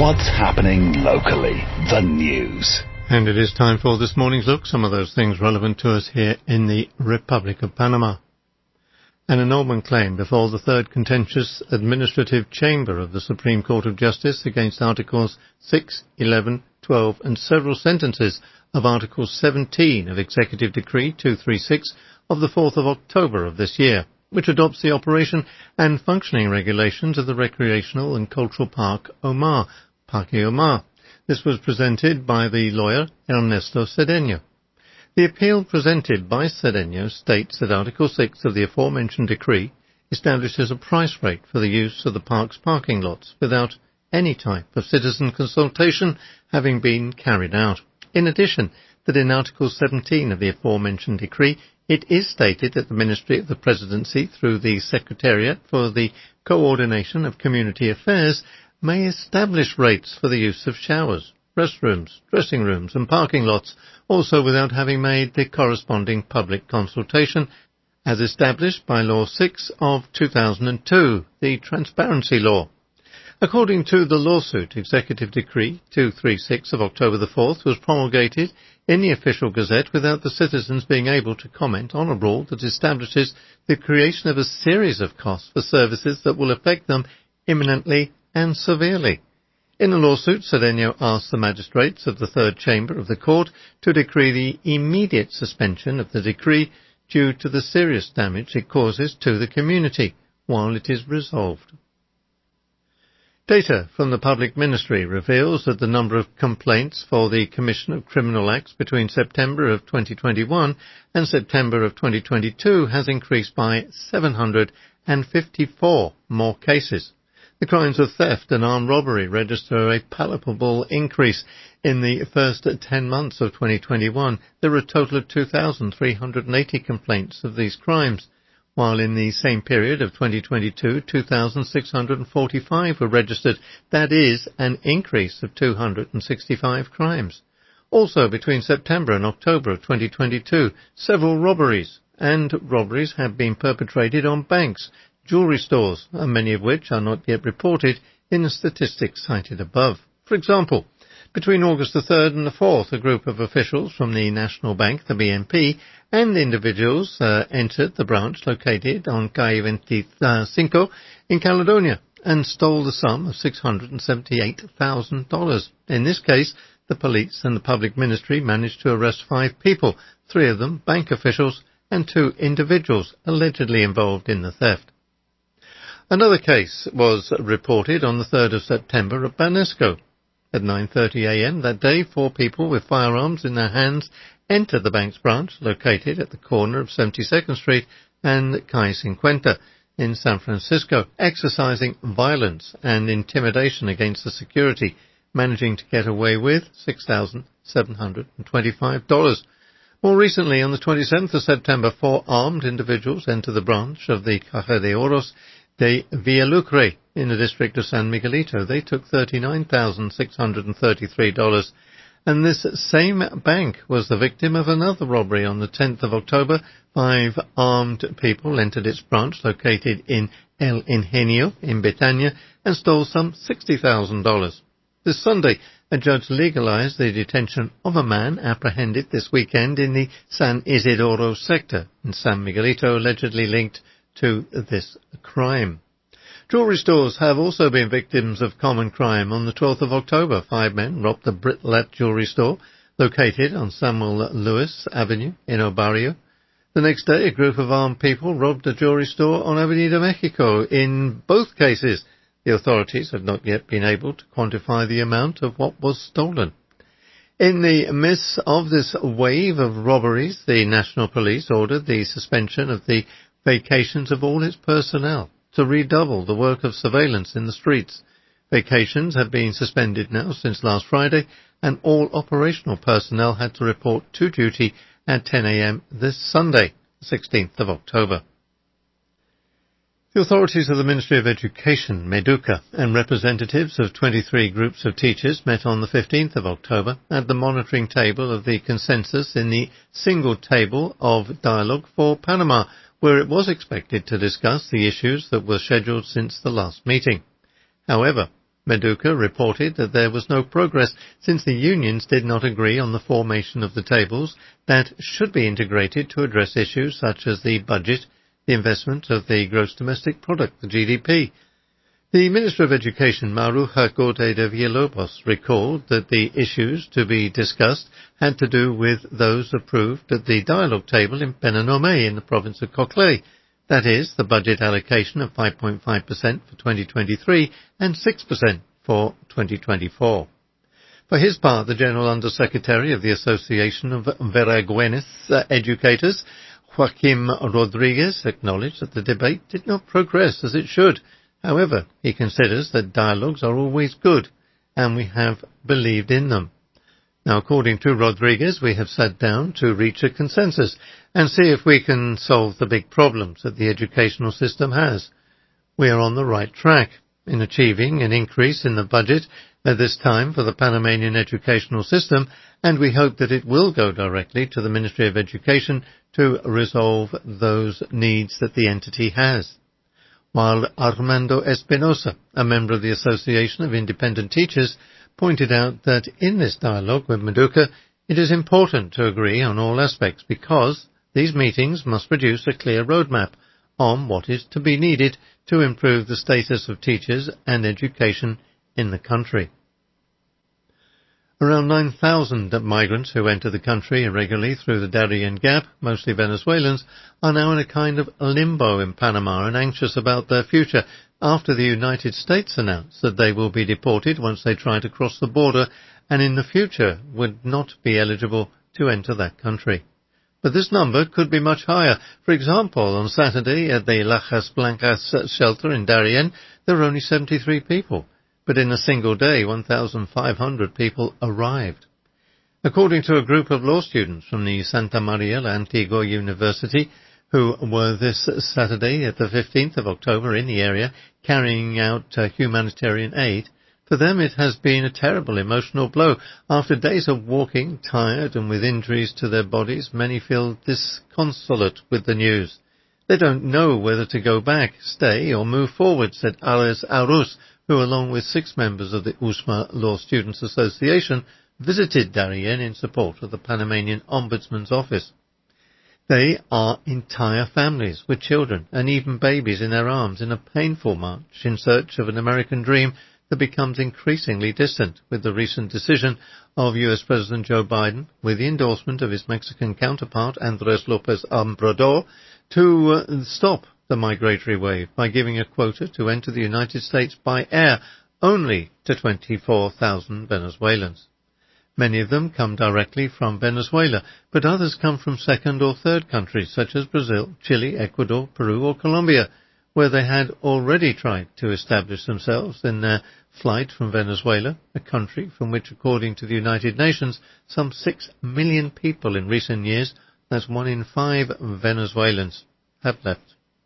What's happening locally? The news. And it is time for this morning's look. Some of those things relevant to us here in the Republic of Panama. An annulment claim before the third contentious administrative chamber of the Supreme Court of Justice against Articles 6, 11, 12 and several sentences of Article 17 of Executive Decree 236 of the 4th of October of this year, which adopts the operation and functioning regulations of the recreational and cultural park Omar, Parque Omar. This was presented by the lawyer Ernesto Cedeño. The appeal presented by Cedeño states that Article 6 of the aforementioned decree establishes a price rate for the use of the park's parking lots without any type of citizen consultation having been carried out. In addition, that in Article 17 of the aforementioned decree, it is stated that the Ministry of the Presidency, through the Secretariat for the Coordination of Community Affairs, may establish rates for the use of showers, restrooms, dressing rooms and parking lots, also without having made the corresponding public consultation, as established by Law 6 of 2002, the Transparency Law. According to the lawsuit, Executive Decree 236 of October the 4th was promulgated in the Official Gazette without the citizens being able to comment on a rule that establishes the creation of a series of costs for services that will affect them imminently and severely. In the lawsuit, Cedeño asked the magistrates of the Third Chamber of the Court to decree the immediate suspension of the decree due to the serious damage it causes to the community while it is resolved. Data from the Public Ministry reveals that the number of complaints for the Commission of Criminal Acts between September of 2021 and September of 2022 has increased by 754 more cases. The crimes of theft and armed robbery register a palpable increase. In the first 10 months of 2021, there were a total of 2,380 complaints of these crimes, while in the same period of 2022, 2,645 were registered. That is an increase of 265 crimes. Also, between September and October of 2022, several robberies have been perpetrated on banks, jewellery stores, and many of which are not yet reported in the statistics cited above. For example, between August the 3rd and the 4th, a group of officials from the National Bank, the BNP, and individuals entered the branch located on Calle 25 in Caledonia and stole the sum of $678,000. In this case, the police and the public ministry managed to arrest 5 people, 3 of them bank officials and 2 individuals allegedly involved in the theft. Another case was reported on the 3rd of September at Banesco. At 9:30 a.m. that day, 4 people with firearms in their hands entered the bank's branch located at the corner of 72nd Street and Calle 50 in San Francisco, exercising violence and intimidation against the security, managing to get away with $6,725. More recently, on the 27th of September, 4 armed individuals entered the branch of the Caja de Oros de Villalucre in the district of San Miguelito. They took $39,633. And this same bank was the victim of another robbery on the 10th of October. 5 armed people entered its branch located in El Ingenio in Betania and stole some $60,000. This Sunday, a judge legalized the detention of a man apprehended this weekend in the San Isidoro sector in San Miguelito, allegedly linked to this crime. Jewellery stores have also been victims of common crime. On the 12th of October, 5 men robbed the Britlat jewellery store located on Samuel Lewis Avenue in El Barrio. The next day, a group of armed people robbed a jewellery store on Avenida Mexico. In both cases, the authorities have not yet been able to quantify the amount of what was stolen. In the midst of this wave of robberies, the National Police ordered the suspension of the vacations of all its personnel to redouble the work of surveillance in the streets. Vacations have been suspended now since last Friday, and all operational personnel had to report to duty at 10 a.m. this Sunday, 16th of October. The authorities of the Ministry of Education, Meduca, and representatives of 23 groups of teachers met on the 15th of October at the monitoring table of the consensus in the Single Table of Dialogue for Panama, where it was expected to discuss the issues that were scheduled since the last meeting. However, Meduka reported that there was no progress since the unions did not agree on the formation of the tables that should be integrated to address issues such as the budget, the investment of the gross domestic product, the GDP. The Minister of Education, Maruja Gorde de Villalobos, recalled that the issues to be discussed had to do with those approved at the dialogue table in Benanome in the province of Coclé. That is, the budget allocation of 5.5% for 2023 and 6% for 2024. For his part, the General Undersecretary of the Association of Veragüenses Educators, Joaquim Rodriguez, acknowledged that the debate did not progress as it should. However, he considers that dialogues are always good, and we have believed in them. Now, according to Rodriguez, we have sat down to reach a consensus and see if we can solve the big problems that the educational system has. We are on the right track in achieving an increase in the budget at this time for the Panamanian educational system, and we hope that it will go directly to the Ministry of Education to resolve those needs that the entity has. While Armando Espinosa, a member of the Association of Independent Teachers, pointed out that in this dialogue with Meduka, it is important to agree on all aspects because these meetings must produce a clear roadmap on what is to be needed to improve the status of teachers and education in the country. Around 9,000 migrants who enter the country irregularly through the Darien Gap, mostly Venezuelans, are now in a kind of limbo in Panama and anxious about their future after the United States announced that they will be deported once they try to cross the border and in the future would not be eligible to enter that country. But this number could be much higher. For example, on Saturday at the Lajas Blancas shelter in Darien, there were only 73 people. But in a single day, 1,500 people arrived. According to a group of law students from the Santa Maria La Antigua University, who were this Saturday at the 15th of October in the area carrying out humanitarian aid, for them it has been a terrible emotional blow. After days of walking, tired and with injuries to their bodies, many feel disconsolate with the news. They don't know whether to go back, stay or move forward, said Ales Arus, who along with 6 members of the USMA Law Students Association visited Darien in support of the Panamanian Ombudsman's office. They are entire families with children and even babies in their arms in a painful march in search of an American dream that becomes increasingly distant with the recent decision of US President Joe Biden, with the endorsement of his Mexican counterpart Andrés López Obrador, to stop the migratory wave by giving a quota to enter the United States by air only to 24,000 Venezuelans. Many of them come directly from Venezuela, but others come from second or third countries such as Brazil, Chile, Ecuador, Peru or Colombia, where they had already tried to establish themselves in their flight from Venezuela, a country from which, according to the United Nations, some 6 million people in recent years, that's 1 in 5 Venezuelans, have left.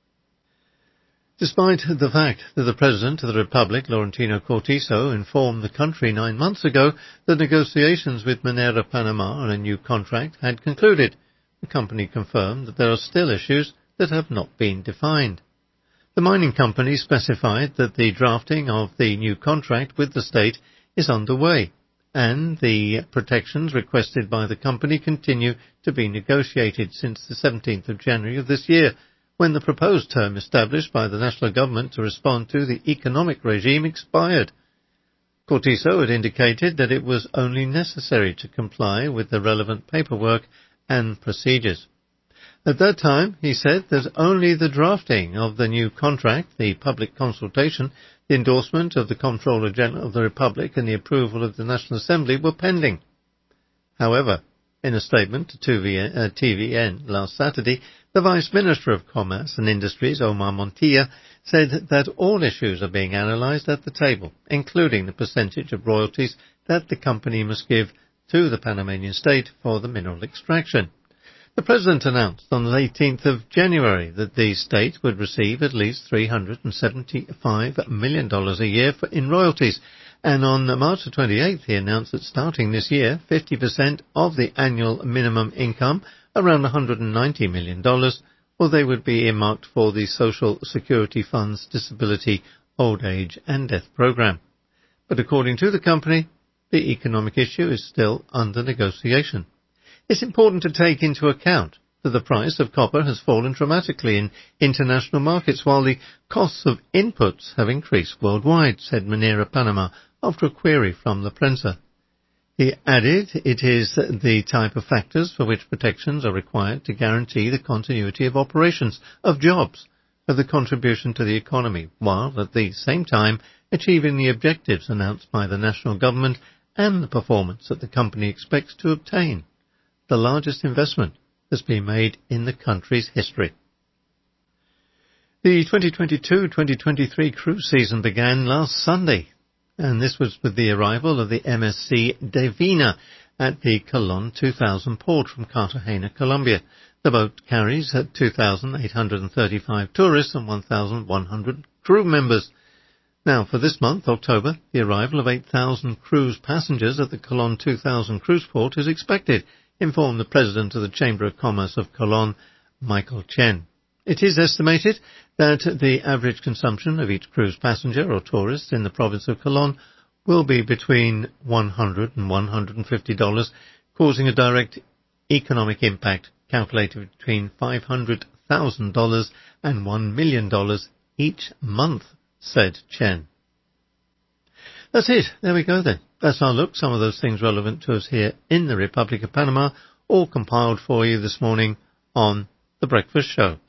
Despite the fact that the President of the Republic, Laurentino Cortizo, informed the country 9 months ago that negotiations with Minera Panama on a new contract had concluded, the company confirmed that there are still issues that have not been defined. The mining company specified that the drafting of the new contract with the state is underway, and the protections requested by the company continue to be negotiated since the 17th of January of this year, when the proposed term established by the national government to respond to the economic regime expired. Cortizo had indicated that it was only necessary to comply with the relevant paperwork and procedures. At that time, he said that only the drafting of the new contract, the public consultation, the endorsement of the Comptroller General of the Republic and the approval of the National Assembly were pending. However, in a statement to TVN last Saturday, the Vice Minister of Commerce and Industries, Omar Montilla, said that all issues are being analysed at the table, including the percentage of royalties that the company must give to the Panamanian state for the mineral extraction. The President announced on the 18th of January that the state would receive at least $375 million a year in royalties, and on March the 28th he announced that starting this year, 50% of the annual minimum income, around $190 million, or they would be earmarked for the Social Security Fund's Disability, Old Age and Death Program. but according to the company, the economic issue is still under negotiation. It's important to take into account that the price of copper has fallen dramatically in international markets while the costs of inputs have increased worldwide, said Minera Panama after a query from the Prensa. He added it is the type of factors for which protections are required to guarantee the continuity of operations, of jobs, of the contribution to the economy, while at the same time achieving the objectives announced by the national government and the performance that the company expects to obtain. The largest investment has been made in the country's history. The 2022-2023 cruise season began last Sunday, and this was with the arrival of the MSC Divina at the Colón 2000 port from Cartagena, Colombia. The boat carries 2,835 tourists and 1,100 crew members. Now, for this month, October, the arrival of 8,000 cruise passengers at the Colón 2000 cruise port is expected, informed the President of the Chamber of Commerce of Colón, Michael Chen. It is estimated that the average consumption of each cruise passenger or tourist in the province of Colón will be between $100 and $150, causing a direct economic impact calculated between $500,000 and $1 million each month, said Chen. That's it. There we go then. That's our look. Some of those things relevant to us here in the Republic of Panama, all compiled for you this morning on The Breakfast Show.